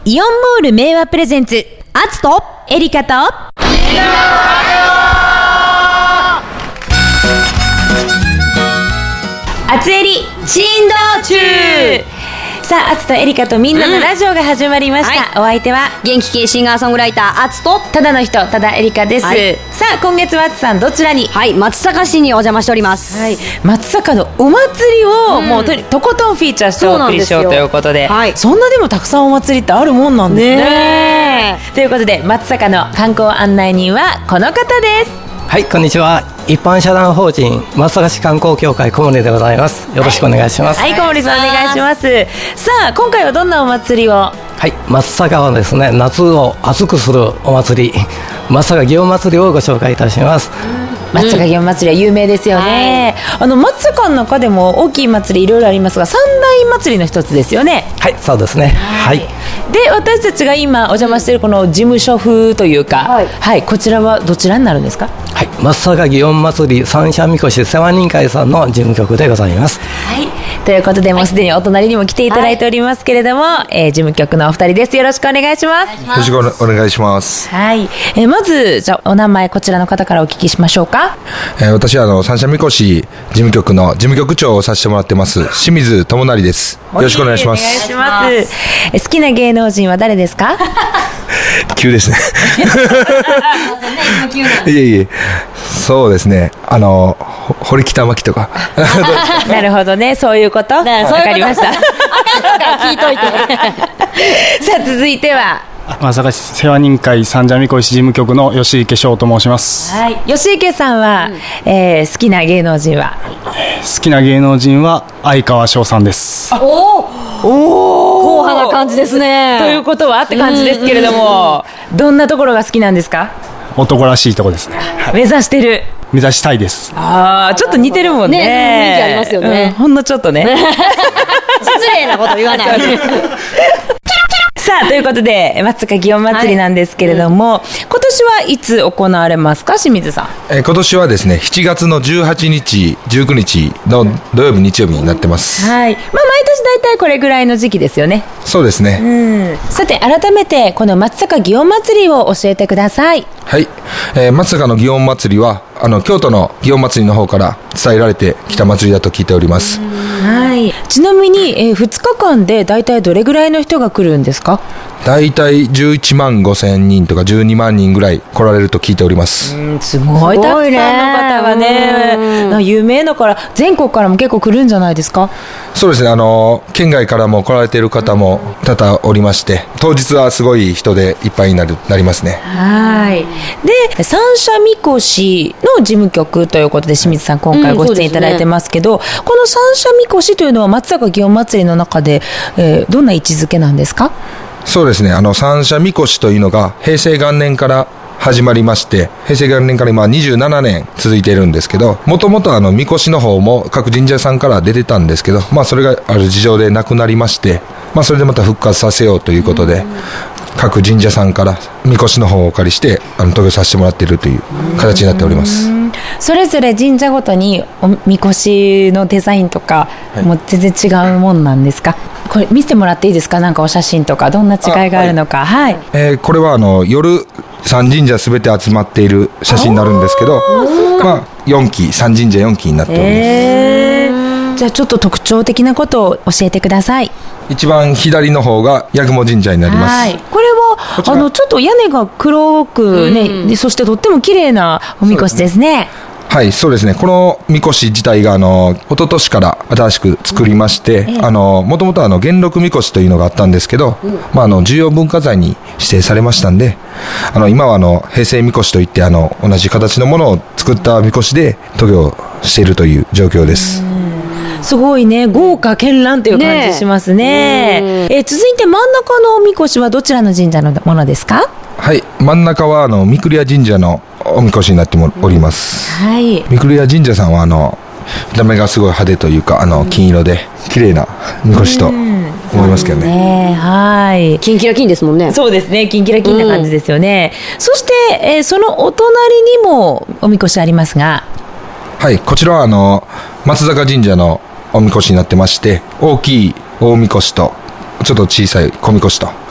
イオンモール名和プレゼンツ、アツとエリカとアツエリ振動中。さあ、アツとエリカとみんなのラジオが始まりました、はい、お相手は元気系シンガーソングライターアツとただの人、ただエリカです、はい、さあ今月はアツさんどちらに？ はい、松阪市にお邪魔しております、 はい、松阪のお祭りをもう とことんフィーチャーしてお送りしようということで、はい、そんなでもたくさんお祭りってあるもんなんですね。ということで松阪の観光案内人はこの方です。 はい、こんにちは。一般社団法人松阪市観光協会小森でございます。よろしくお願いします。 はい、小森さんお願いします。さあ今回はどんなお祭りを？ はい、松阪はですね、夏を熱くするお祭り、松阪祇園祭りをご紹介いたします。 松阪祇園祭りは有名ですよね、はい、松阪の中でも大きい祭りいろいろありますが三大祭りの一つですよね。 はい、そうですね、はい、 で私たちが今お邪魔しているこの事務所風というか、はいはい、こちらはどちらになるんですか？ はい、松阪祇園祭り三社みこし世話人会さんの事務局でございます。 はい、ということでもうすでにお隣にも来ていただいておりますけれども、はい、事務局のお二人です。よろしくお願いします。 よろしくお願いします。 はい、まずじゃあお名前こちらの方からお聞きしましょうか。 私は三社みこし事務局の事務局長をさせてもらってます清水智成です。よろしくお願いします。 お願いします。好きな芸能人は誰ですか？ 急ですねいえいえ、そうですね、堀北真希とかなるほどね、そういうことわかりました聞いといてさあ続いては松阪市世話人会三社みこし事務局の吉池翔と申します。 はい、吉池さんは、好きな芸能人は？ 好きな芸能人は相川翔さんです。 おお、硬派な感じですね。 ということはって感じですけれども、どんなところが好きなんですか？ 男らしいところですね、 はい、目指したいです。ああ、ちょっと似てるもんね。 雰囲気ありますよね、 ほんのちょっとね失礼なこと言わないさあということで松阪祇園祭りなんですけれども、今年はいつ行われますか、清水さん？ 今年はですね7月の18日19日の土曜日日曜日になってます。 はい、毎年だいたいこれぐらいの時期ですよね。 そうですね、 さて改めてこの松阪祇園祭りを教えてください。 はい、松阪の祇園祭りは京都の祇園祭りの方から伝えられてきた祭りだと聞いております。 はい、ちなみに、2日間でだいたいどれぐらいの人が来るんですか？ だいたい11万5千人とか12万人ぐらい来られると聞いております。 すごいたくさんの方がね、有名だから全国からも結構来るんじゃないですか？ そうですね、県外からも来られている方も多々おりまして、当日はすごい人でいっぱいになりますね。 はい、で三社みこしの事務局ということで清水さん今回ご出演いただいてますけど、この三社みこしというのは松阪祇園祭りの中で、どんな位置づけなんですか？ そうですね、三社みこしというのが平成元年から始まりまして、平成元年から今27年続いているんですけど、もともとみこしの方も各神社さんから出てたんですけど、それがある事情でなくなりまして、それでまた復活させようということで、各神社さんからみこしの方をお借りして渡御させてもらっているという形になっております。 それぞれ神社ごとにみこしのデザインとかもう全然違うもんなんですか？これ見せてもらっていいですか？なんかお写真とかどんな違いがあるのか。はい、これは夜3神社すべて集まっている写真になるんですけど、4期3神社4期になっております。 じゃあちょっと特徴的なことを教えてください。 一番左の方が八雲神社になります。 はい、これはちょっと屋根が黒くね、そしてとっても綺麗なおみこしですね。 はい、そうですね、このみこし自体が一昨年から新しく作りまして、もともと元禄みこしというのがあったんですけど、重要文化財に指定されましたんで、今は平成みこしといって同じ形のものを作ったみこしで渡御しているという状況です。 すごいね、豪華絢爛という感じしますね。続いて真ん中のおみこしはどちらの神社のものですか？ はい、真ん中は三栗屋神社のおみこしになっております。はい、三栗屋神社さんは見た目がすごい派手というか金色で綺麗なみこしと思いますけどね。 はい、キンキラキンですもんね。 そうですね、キンキラキンな感じですよね。そして、そのお隣にもおみこしありますが、 はい、こちらは松坂神社のおみこしになってまして、大きい大みこしとちょっと小さい小みこしと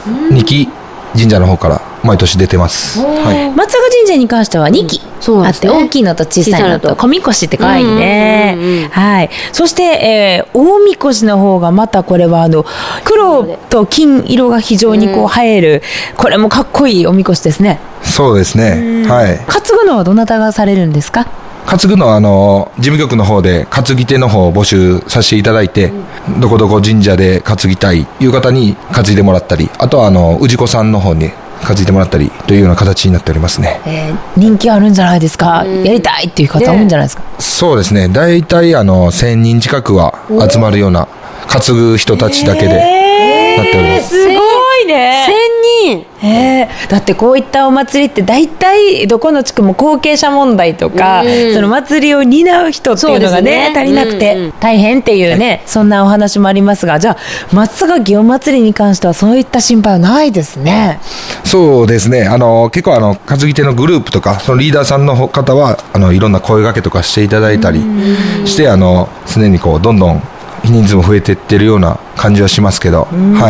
2基神社の方から毎年出てます。はい、 松坂神社に関しては2基あって、大きいのと小さいのと小みこしって可愛いね。はい。そして、大みこしの方がまたこれは黒と金色が非常にこう映える、これもかっこいいおみこしですね。 そうですね。はい。 担ぐのはどなたがされるんですか？ 担ぐのは事務局の方で担ぎ手の方を募集させていただいて、どこどこ神社で担ぎたいいう方に担いでもらったり、あとは氏子さんの方に担いでもらったりというような形になっておりますね。 人気あるんじゃないですか？やりたいっていう方多いんじゃないですか？ そうですね。だいたい1000人近くは集まるような担ぐ人たちだけでなっております。 すごいね。1000人。だってこういったお祭りって大体どこの地区も後継者問題とか、その祭りを担う人っていうのがね、足りなくて大変っていうね、そんなお話もありますが、じゃあ松坂祇園祭りに関してはそういった心配はないですね。 そうですね。結構担ぎ手のグループとかそのリーダーさんの方はいろんな声掛けとかしていただいたりして、常にこうどんどん人数も増えていってるような感じはしますけど、はい。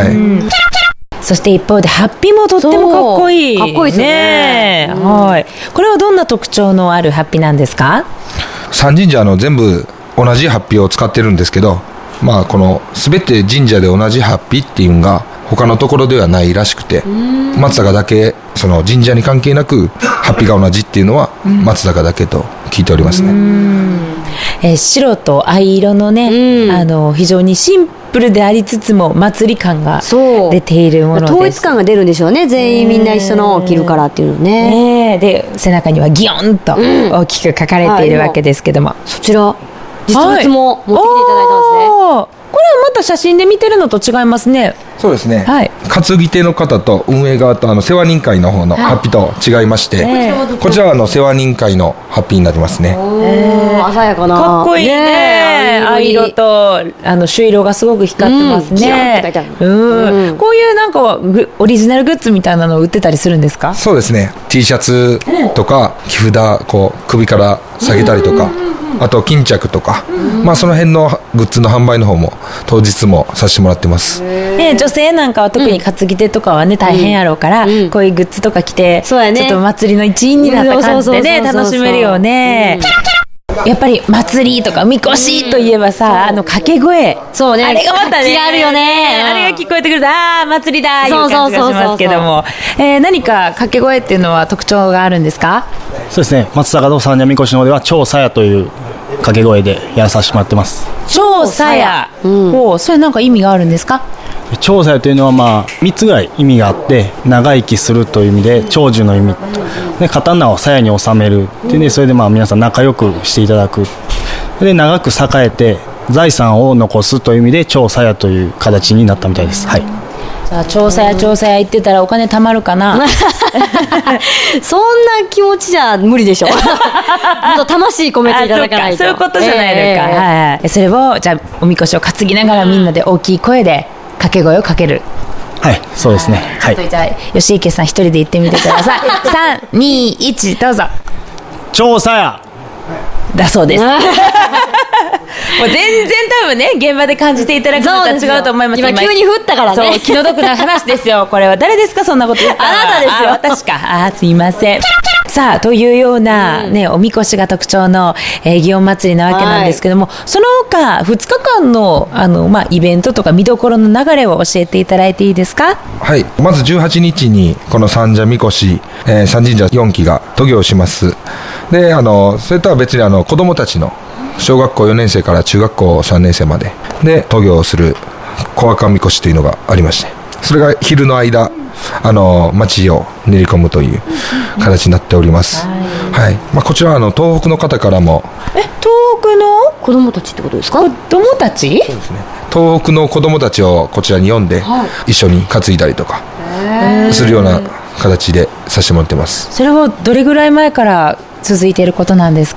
そして一方でハッピーもとってもかっこいい。 かっこいいですね。 はい。これはどんな特徴のあるハッピーなんですか？ 三神社全部同じハッピーを使ってるんですけど、この全て神社で同じハッピーっていうのが他のところではないらしくて、松坂だけその神社に関係なくハッピーが同じっていうのは松坂だけと聞いておりますね。 白と藍色のね、非常にシンプルでありつつも祭り感が出ているものです。 統一感が出るんでしょうね。全員みんな一緒のを着るからっていうのね。 で背中にはギヨンと大きく書かれているわけですけども、 そちら実物も持ってきていただいたんですね。 これはまた写真で見てるのと違いますね。 そうですね。 はい。 担ぎ手の方と運営側と世話人会の方のハッピーと違いまして、こちらは世話人会のハッピーになりますね。 鮮やかな。 かっこいいね。藍色と朱色がすごく光ってますね。こういうなんかオリジナルグッズみたいなのを売ってたりするんですか？ そうですね。T シャツとか木札首から下げたりとか。あと巾着とか、その辺のグッズの販売の方も当日もさせてもらってます。 女性なんかは特に担ぎ手とかはね、大変やろうから、こういうグッズとか着て、ちょっと祭りの一員になった感じでね、楽しめるよね。やっぱり祭りとかみこしといえばさ、掛け声、 そうね、 あれがまたね、 あるよね。 あれが聞こえてくると、祭りだーいう感じがしますけども、何か掛け声っていうのは特徴があるんですか？ そうですね。松坂の三社みこしの方では超さやという掛け声でやらさせてもらってます。 超さや、それなんか意味があるんですか？ 長さやというのは3つぐらい意味があって、長生きするという意味で長寿の意味で、刀を鞘に収めるっていうね、それで皆さん仲良くしていただくで、長く栄えて財産を残すという意味で長鞘という形になったみたいです。はい。 じゃあ長鞘言ってたらお金貯まるかな？ そんな気持ちじゃ無理でしょ。魂込めていただかないと。 そういうことじゃないのか。はい。それをじゃあおみこしを担ぎながらみんなで大きい声で掛け声をかける。 はい、そうですね。はい。 じゃあ吉池さん一人で言ってみてください。3、2、1どうぞ。 長鞘やだそうです。もう全然多分ね、現場で感じていただくのとは違うと思います。 今急に降ったからね。 そう、気の毒な話ですよ。これは誰ですか、そんなこと言ったの？ あなたですよ。 私か。すいません。さあというようなね、おみこしが特徴の祇園祭りなわけなんですけども、その他2日間のイベントとか見どころの流れを教えていただいていいですか？ はい。まず18日にこの三社みこし、三神社4基が渡御します。でそれとは別に子どもたちの小学校4年生から中学校3年生までで渡御をする小赤みこしというのがありまして、それが昼の間町を練り込むという形になっております。はい。こちらは東北の方からも。 東北の子供たちってことですか？ 子供たち？ そうですね。東北の子供たちをこちらに呼んで、一緒に担いだりとかするような形でさせてもらってます。 それはどれぐらい前から続いていることなんですか？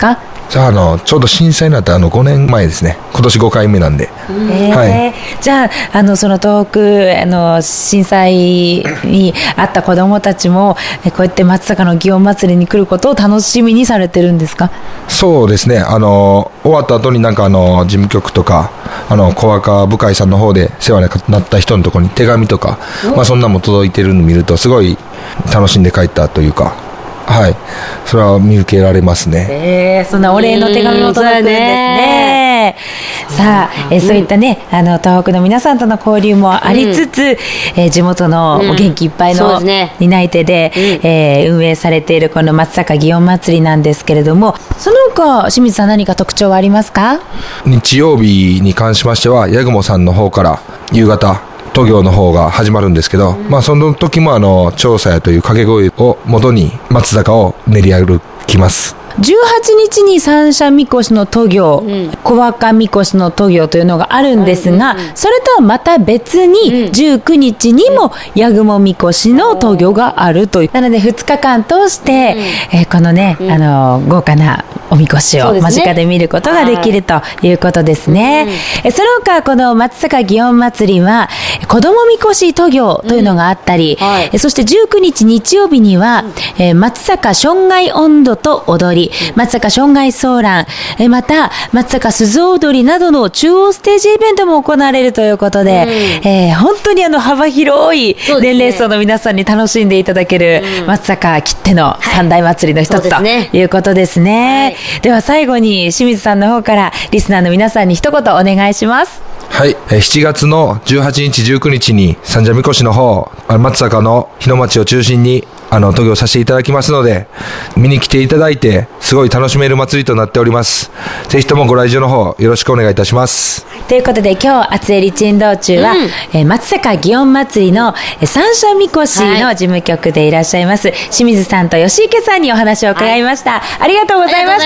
じゃあちょうど震災になった5年前ですね。今年5回目なんで。 はい、じゃあその東北震災にあった子どもたちもこうやって松阪の祇園祭に来ることを楽しみにされてるんですか？ そうですね。終わった後に事務局とか小若部会さんの方で世話になった人のところに手紙とか、そんなのも届いてるのを見るとすごい楽しんで帰ったというか、はい、それは見受けられますね。 そんなお礼の手紙も届くんですね。さあ、そういったね東北の皆さんとの交流もありつつ、地元の元気いっぱいの担い手で、運営されているこの松阪祇園祭なんですけれども、その他清水さん何か特徴はありますか？ 日曜日に関しましては八雲さんの方から夕方渡御の方が始まるんですけど、その時も調査屋という掛け声を元に松坂を練り歩きます。 18日に三社みこしの渡御、小若みこしの渡御というのがあるんですが、それとはまた別に19日にも八雲みこしの渡御があるという、なので2日間通して、このね、豪華なおみこしを間近で見ることができるということですね。その他この松阪祇園祭は子どもみこし渡御というのがあったり、そして19日日曜日には、松阪春外音頭と踊り、松阪春外ソーラン、また松阪鈴踊りなどの中央ステージイベントも行われるということで、本当に幅広い年齢層の皆さんに楽しんでいただける松阪きっての三大祭りの一つということですね。では最後に清水さんの方からリスナーの皆さんに一言お願いします。 はい、7月の18日19日に三社みこしの方、松阪の日の町を中心に渡御させていただきますので、見に来ていただいてすごい楽しめる祭りとなっております。ぜひともご来場の方よろしくお願いいたします。 ということで今日厚江立珍道中は、松阪祇園祭の三社みこしの事務局でいらっしゃいます、清水さんと吉池さんにお話を伺いました。ありがとうございました。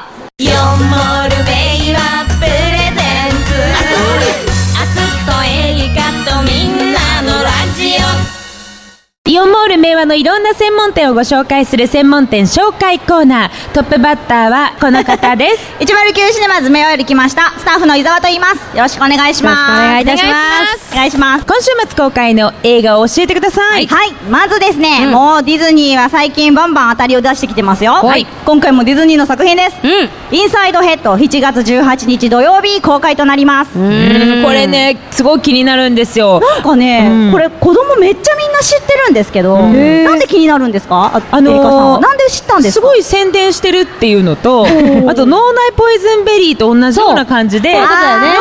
イオンモールベイはプレゼンツ、あつとエリカとみんなのラジオ。 イオンモール明和のいろんな専門店をご紹介する専門店紹介コーナー、トップバッターはこの方です 109シネマズ明和より来ましたスタッフの伊沢と言います。よろしくお願いします。 お願いいたします。 お願いします。 今週末公開の映画を教えてください。 はい、まずですね、もうディズニーは最近バンバン当たりを出してきてますよ。はい、今回もディズニーの作品です。インサイドヘッド7月18日土曜日公開となります。 これねすごい気になるんですよ。 なんかね、これ子供めっちゃみんな知ってるんですけど、なんで気になるんですか？エリカさんはなんで知ったんですか？ すごい宣伝してるっていうのと、あと脳内ポイズンベリーと同じような感じで、脳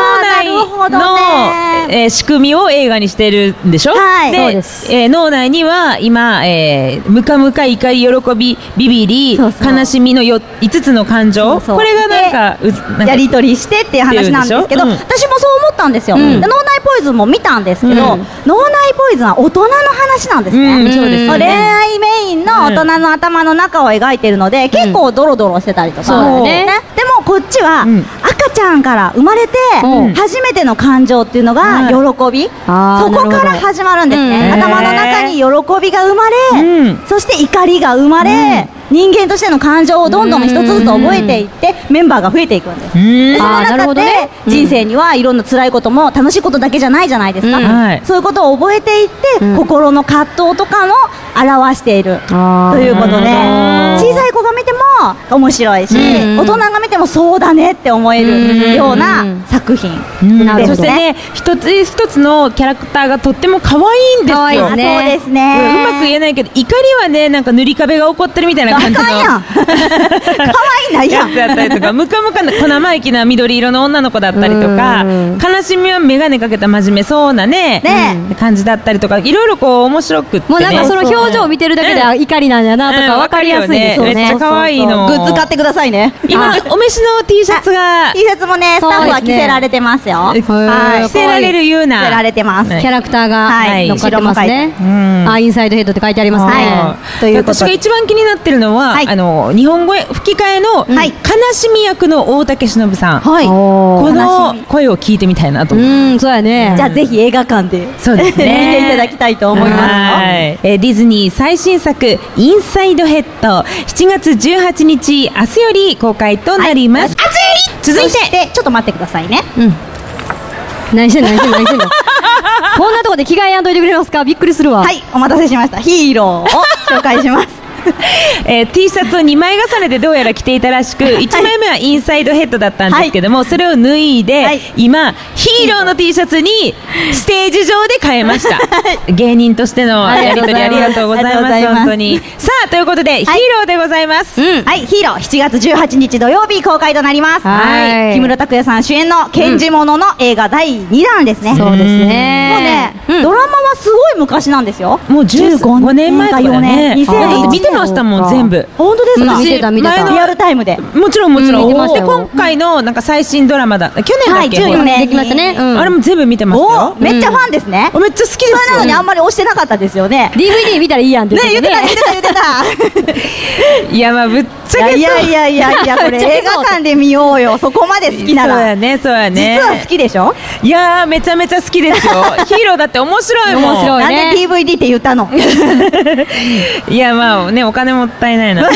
内の、仕組みを映画にしてるんでしょ。 はい、 でそうです。 脳内には今、ムカムカ怒り喜びビビり悲しみの5つの感情、これがなんかやり取りしてっていう話なんですけど、私もそう思ったんですよ。で脳内ポイズンも見たんですけど、脳内ポイズンは大人の話なんですね。そうですね。恋愛メインの大人の頭の中を描いているので、結構ドロドロしてたりとか、でもこっちは赤ちゃんから生まれて初めての感情っていうのが喜び、そこから始まるんですね。頭の中に喜びが生まれ、そして怒りが生まれ、人間としての感情をどんどん一つずつ覚えていってメンバーが増えていくんです。でその中で人生にはいろんな辛いことも楽しいことだけじゃないじゃないですか。そういうことを覚えていって、心の葛藤とかも表しているということで、小さい子が見ても面白いし、大人が見てもそうだねって思えるような作品ですね。そしてね、一つ一つのキャラクターがとっても可愛いんですよ。そうですね。うまく言えないけど、怒りはねなんか塗り壁が起こってるみたいな感じの可愛いなやつだったりとか、ムカムカな小生意気な緑色の女の子だったりとか、悲しみは眼鏡かけた真面目そうなね感じだったりとか、いろいろこう面白くってね、 もうなんかその表情を見てるだけで怒りなんだなとか分かりやすいですよね。 めっちゃ可愛いの。 グッズ買ってくださいね。 今お召しの T シャツが T シャツもねスタッフは着せられてますよ。 着せられるような着せられてます。 キャラクターが乗っかってますね。インサイドヘッドって書いてありますね。 ということで私が一番気になってるのは日本語吹き替えの悲しみ役の大竹しのぶさん、この声を聞いてみたいなと。 そうやね。 じゃあぜひ映画館で見ていただきたいと思います。 ディズニニー最新作インサイドヘッド、7月18日明日より公開となります。続いてちょっと待ってくださいね。 何してんのこんなとこで着替えやんといてくれますか。びっくりするわ。 はい、お待たせしました。ヒーローを紹介します。 T シャツを2枚重ねでどうやら着ていたらしく、1枚目はインサイドヘッドだったんですけども、それを脱いで、今ヒーローの T シャツにステージ上で変えました。芸人としてのやり取りありがとうございます。本当に。さあということで、ヒーローでございます。 はい、ヒーロー7月18日土曜日公開となります。木村拓哉さん主演の検事物の映画第2弾ですね。 そうですね。 もうね、ドラマはすごい昔なんですよ。 もう15年前とかね。見てましたもん、全部。 本当ですか。 見てた。 リアルタイムで。 もちろん見てましたよ。 今回のなんか最新ドラマだ、去年だっけ、 14年できましたね。 あれも全部見てましたよ。 めっちゃファンですね。 めっちゃ好きですよ。 それなのにあんまり押してなかったですよね。 DVD 見たらいいやんって言ってた。 いや、まあぶっちゃけ、 いやこれ映画館で見ようよ。そこまで好きなら。 そうやね。実は好きでしょ。 いやー、めちゃめちゃ好きですよ。ヒーローだって面白いもん。 面白いね。 なんで DVD って言ったの。 いや、まあね、お金もったいないな。こ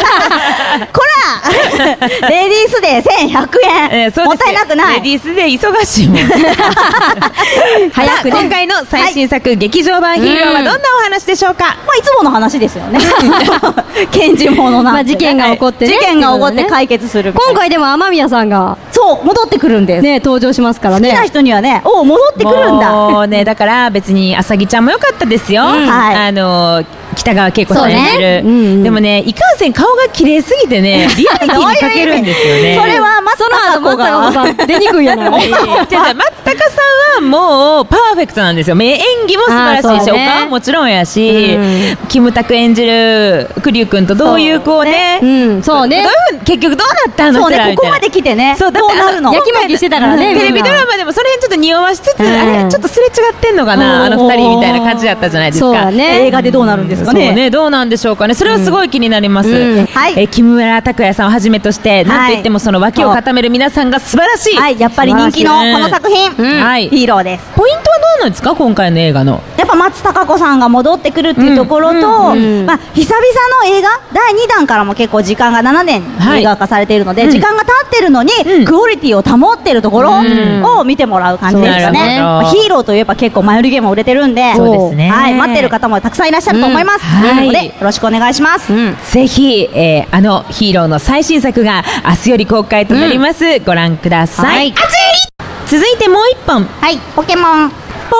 らレディースデー1100円、もったいなくない。 レディースデー忙しいもん。早くね。今回の最新作、劇場版ヒーローはどんなお話でしょうか。 いつもの話ですよね。検事物なんて、 事件が起こってね、 事件が起こって解決する。 今回でも雨宮さんが戻ってくるんですね。登場しますからね。 好きな人にはね、戻ってくるんだ。 もうね、だから別にあさぎちゃんも良かったですよ。北川景子さん演じる。でもね、いかんせん顔が綺麗すぎてね、リアリティに欠けるんですよね。 それは松たか子が出にくいやな。 松たかさんはもうパーフェクトなんですよ。演技も素晴らしいし、お顔もちろんやし、キムタク演じる栗生君とどういうこうね、 そうね、 結局どうなったの。 そうね、ここまで来てね、どうなるの。 やきもきしてたからね。 テレビドラマでもそれちょっと匂わしつつ、あれちょっとすれ違ってんのかな、あの二人みたいな感じだったじゃないですか。 映画でどうなるんですかね。 どうなんでしょうかね。それはすごい気になります。木村拓哉さんをはじめとして、なんといってもその脇を固める皆さんが素晴らしい。 やっぱり人気のこの作品、ヒーローです。 ポイントはどうなんですか、今回の映画の。 やっぱ松たか子さんが戻ってくるっていうところと、久々の映画第2弾からも結構時間が7年映画化されているので、時間が経ってるのにクオリティを保ってるところを見てもらう感じですかね。ヒーローといえば結構前売りゲームも売れてるんで、待ってる方もたくさんいらっしゃると思います。なのでよろしくお願いします。 ぜひあのヒーローの最新作が明日より公開となります。ご覧ください。続いてもう一本。 ポケモン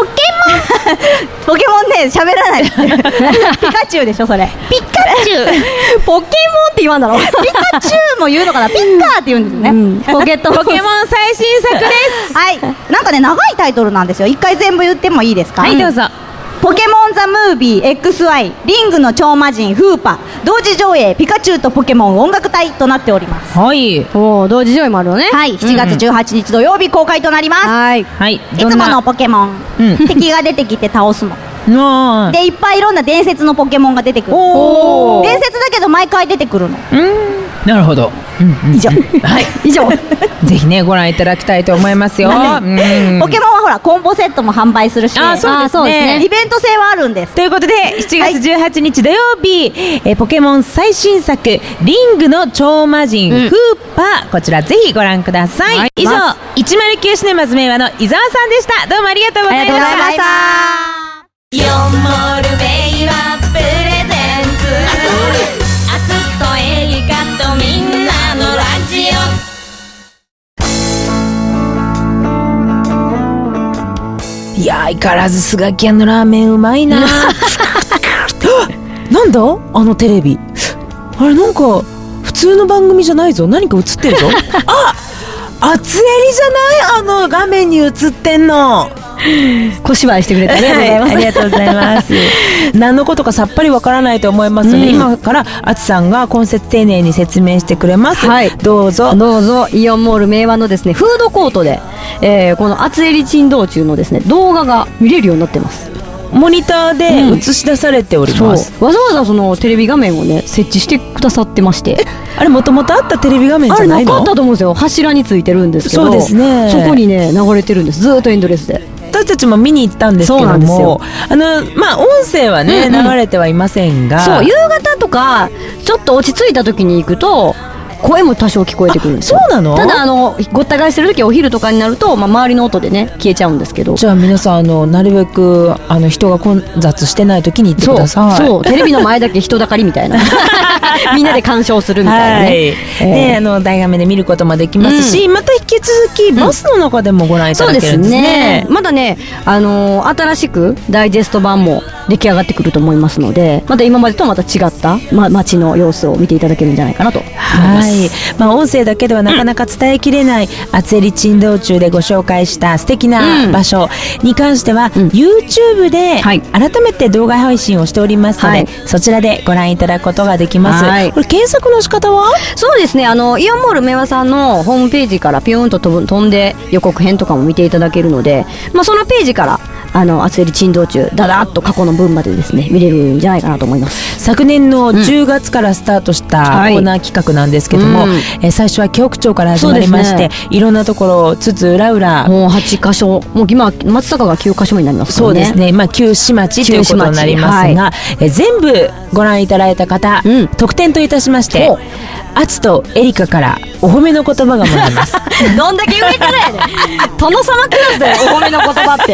ね、喋らない。ピカチュウでしょ、それ。 ピカチュウ。ポケモンって言わんだろ。 ピカチュウも言うのかな。ピッカーって言うんですね。 ポケモン最新作です。 なんかね、長いタイトルなんですよ。一回全部言ってもいいですか。 どうぞ。 ポケモンザムービー XY リングの超魔人フーパ同時上映ピカチュウとポケモン音楽隊となっております。 同時上映もあるのね。 7月18日土曜日公開となります。いつものポケモン、敵が出てきて倒すので、いっぱいいろんな伝説のポケモンが出てくる。伝説だけど毎回出てくるの。 なるほど。 以上。 以上。 ぜひね、ご覧いただきたいと思いますよ。ポケモンはほらコンボセットも販売するし、 そうですね。 イベント性はあるんです。 ということで7月18日土曜日、ポケモン最新作リングの超魔人フーパー、こちらぜひご覧ください。以上109シネマズ名和の伊沢さんでした。どうもありがとうございました。 4モールベイはプレゼンツアツとエリカとみんなのラジオ。いや相変わらずスガキ屋のラーメンうまいな。なんだあのテレビ、あれなんか普通の番組じゃないぞ、何か映ってるぞ。厚襟じゃない、あの画面に映ってんの。 小芝居してくれてありがとうございます。何のことかさっぱりわからないと思いますので、今からあつさんが今節丁寧に説明してくれます。どうぞイオンモール明和のですねフードコートで、この厚襟珍道中のですね動画が見れるようになってます。 モニターで映し出されております。 わざわざそのテレビ画面をね設置してくださってまして、 あれもともとあったテレビ画面じゃないの？ あれなかったと思うんですよ。柱についてるんですけど、 そうですね、 そこにね流れてるんです。ずっとエンドレスで。 私たちも見に行ったんですけども、まあ音声はね、流れてはいませんが、 そう夕方とかちょっと落ち着いた時に行くと声も多少聞こえてくるんですよ。 そうなの？ ただごった返してる時お昼とかになると、周りの音でね消えちゃうんですけど。 じゃあ皆さんなるべく人が混雑してない時に行ってください。 そうテレビの前だけ人だかりみたいなみんなで鑑賞するみたいなね、 で大画面で見ることもできますし、また引き続きバスの中でもご覧いただけるんですね。そうですね。 まだね新しくダイジェスト版も出来上がってくると思いますので、また今までとまた違った、街の様子を見ていただけるんじゃないかなと思います。 音声だけではなかなか伝えきれない厚襟珍道中でご紹介した素敵な場所に関しては、YouTube で改めて動画配信をしておりますので、そちらでご覧いただくことができます。これ検索の仕方は？ そうですね、イオンモール明和さんのホームページからピューンと飛んで予告編とかも見ていただけるので、そのページから厚襟珍道中だだっと過去の分までですね見れるんじゃないかなと思います。 昨年の10月からスタートしたコーナー企画なんですけども、最初は京区長から始まりまして、いろんなところつつ裏裏もう8カ所、もう今松坂が9カ所目になりますからね。 そうですね、旧市町ということになりますが、全部ご覧いただいた方、特典といたしましてアツとエリカからお褒めの言葉がもらえますどんだけ上からやねん殿様クラスだよお褒めの言葉って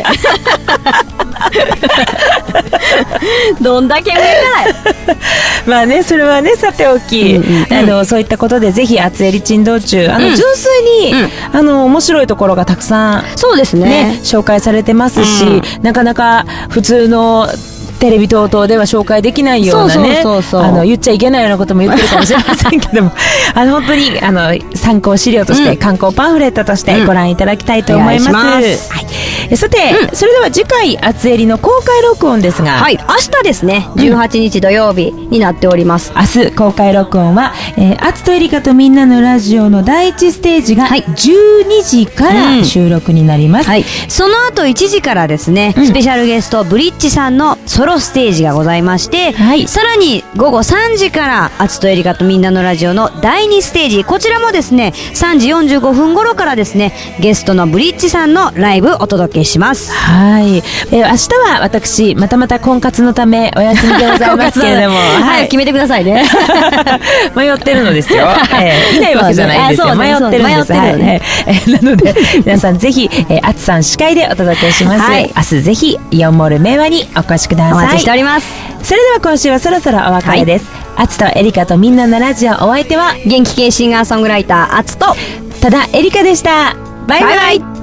どんだけ上からやそれはねさておき、そういったことでぜひ厚襟珍道中純粋に、面白いところがたくさんそうですね紹介されてますし、なかなか普通のテレビ等々では紹介できないようなね、言っちゃいけないようなことも言ってるかもしれませんけども本当に参考資料として、観光パンフレットとしてご覧いただきたいと思います。さて、それでは次回厚襟の公開録音ですが、 明日ですね18日土曜日になっております。 明日公開録音は厚とエリカとみんなのラジオの第1ステージが12時から収録になります。 その後1時からですね、スペシャルゲストブリッジさんのソロステージがございまして、さらに午後3時から厚とエリカとみんなのラジオの第2ステージ、こちらもですね3時45分頃からですねゲストのブリッジさんのライブお届けします。 明日は私また婚活のためお休みでございますけれども決めてくださいね迷ってるのですよ、いないわけじゃないんですよ、迷ってるんです。なので皆さんぜひ厚さん司会でお届けします。明日ぜひイオンモール明和にお越しください。 お待ちしております。 それでは今週はそろそろお別れです。厚とエリカとみんなのラジオ、お相手は元気系シンガーソングライター厚と多田エリカでした。バイバイ。